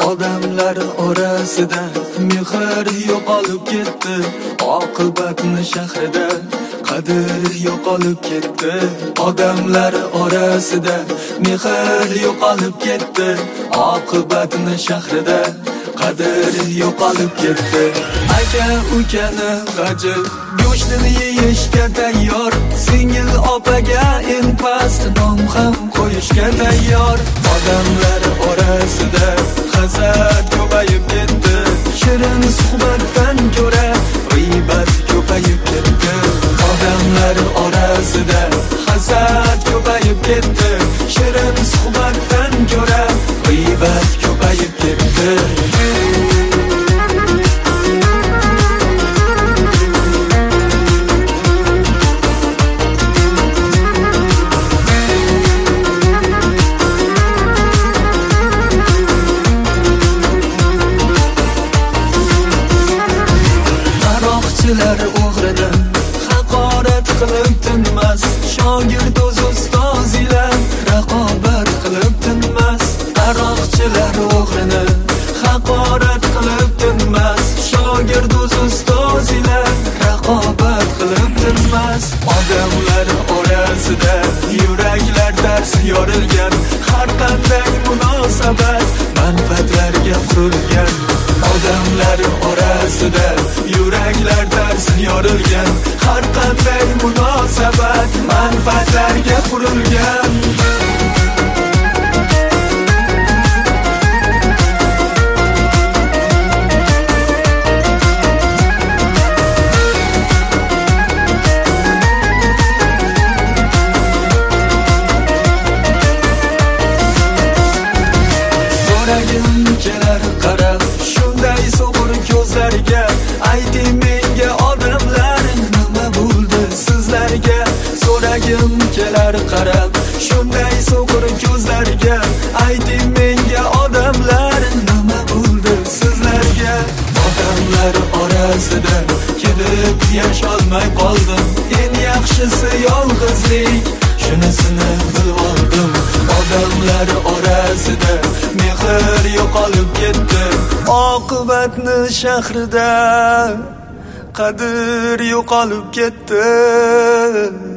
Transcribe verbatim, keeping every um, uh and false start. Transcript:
Odamlar orasida mehr yo'qolib ketdi. Oqibatni shahrida qadr yo'qolib ketdi. Odamlar orasida mehr yo'qolib ketdi. Oqibatni shahrida qadr yo'qolib ketdi. Aka ukani g'ajib go'shtini yeyishga tayyor, singil opaga eng past nom ham qo'yishga tayyor. Odamlar orasida hasad ko'payib ketdi. Shirin suhbatdan ko'ra g'iybat ko'payib ketdi. Odamlar orasida hasad ko'payib ketdi. Shirin suhbatdan ko'ra g'iybat ko'payib ketdi. Aroqchilar o'g'rini haqorat qilib tinmas. Shogird o'z ustoz ila raqobat qilib tinmas. Aroqchilar o'g'rini haqorat qilib tinmas. Shogird o'z ustoz ila raqobat qilib tinmas. Odamlar orasida yuraklar tars yorilgan. Har qanday munosabat manfaatlarga qurilgan. Odamlar orasida yuraklar tars yorilgan. Har qanday munosabat manfaatlarga qurilgan. So'ragim kelar qarab shunday so'g'ir ko'zlarga. Ayting menga odamlar nima bo'ldi sizlarga? So'ragim kelar qarab shunday so'g'ir ko'zlarga. Ayting menga odamlar nima bo'ldi sizlarga? Odamlar orasida kelib yasholmay qoldim. Eng yaxshisi yolg'izlik, shunisini bilib oldim. Odamlar orasida mehr yo'qolib ketdi. Oqibatni shahrida qadr yo'qolib ketdi.